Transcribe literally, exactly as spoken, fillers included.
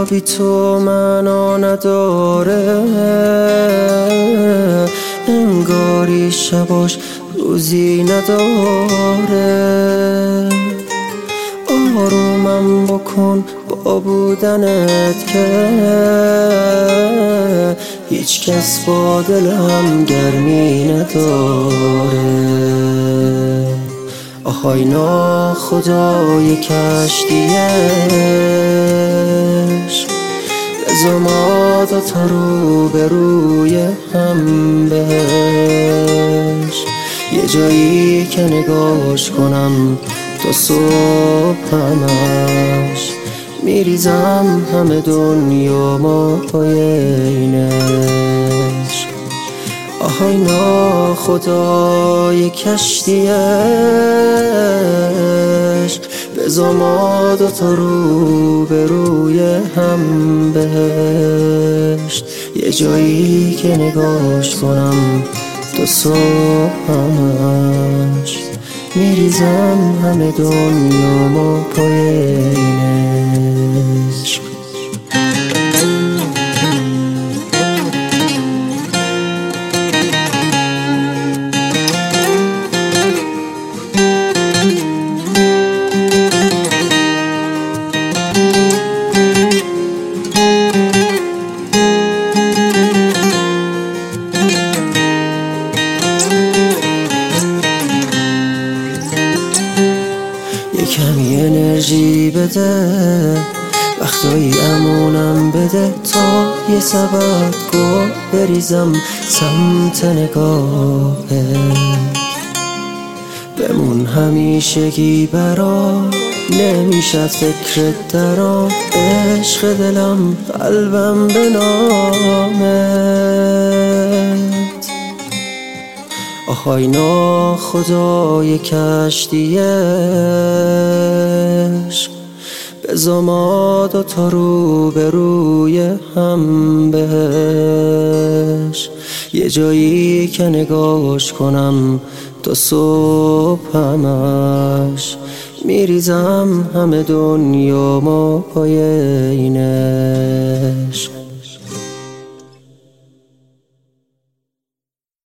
بی تو معنا نداره، انگاری شباش روزی نداره. آرومم بکن با بودنت که هیچ کس با دلم گرمی نداره. آهای ناخدای کشتی عشق، بذار ما دوتا رو به روی هم بهش، یه جایی که نگاش کنم تا صبح همش. میریزم همه دنیا ما پای این عشق. آهای ناخدای کشتی عشق، بذار ما دوتا رو به روی هم بهشت، یه جایی که نگاش کنم تا صبح همش. میریزم همه دنیا ما پای این عشق. کمی انرژی بده، وقتایی امونم بده، تا یه سبد گل بریزم سمت نگاهت. بمون همیشگی برا، نمیشد فکرت درا، عشق دلم قلبم به نامت. آهای ناخدای کشتی عشق، بذار ما دوتا رو به روی هم بهش، یه جایی که نگاش کنم تا صبح همش. میریزم همه دنیا ما پای این عشق.